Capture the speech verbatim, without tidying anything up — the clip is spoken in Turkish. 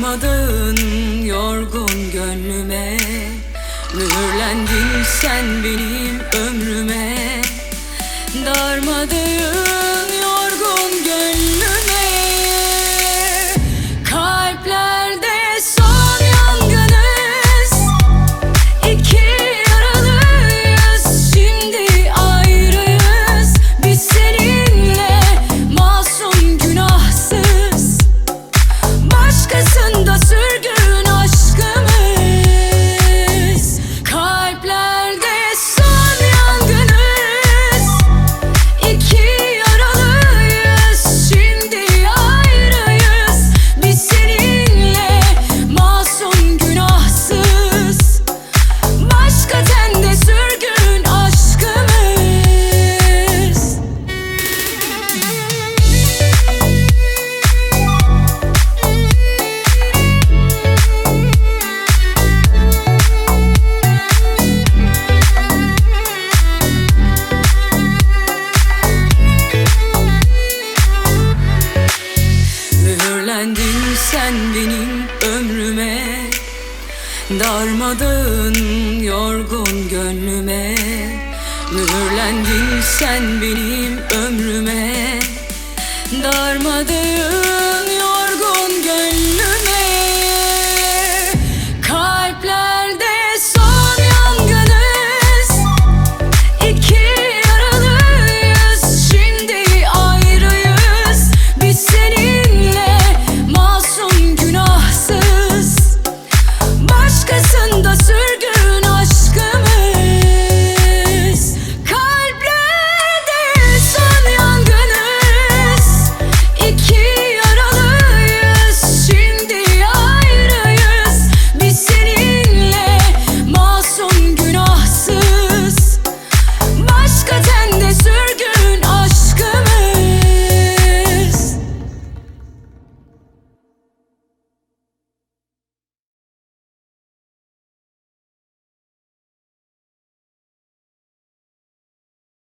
Darmadağın yorgun gönlüme, mühürlendin sen benim ömrüme. Darmadağın yorgun gönlüme, kalplerde son yangınız, iki yaralıyız, şimdi ayrıyız. Biz seninle masum günahsız, başkasında sürgün aşkımız. Kalplerde son yangınız, iki yaralıyız, şimdi ayrıyız. Biz seninle masum günahsız, başka tende sürgün aşkımız. Mühürlendin sen benim ömrüme, darmadağın yorgun gönlüme. Mühürlendin sen benim ömrüme, darmadağın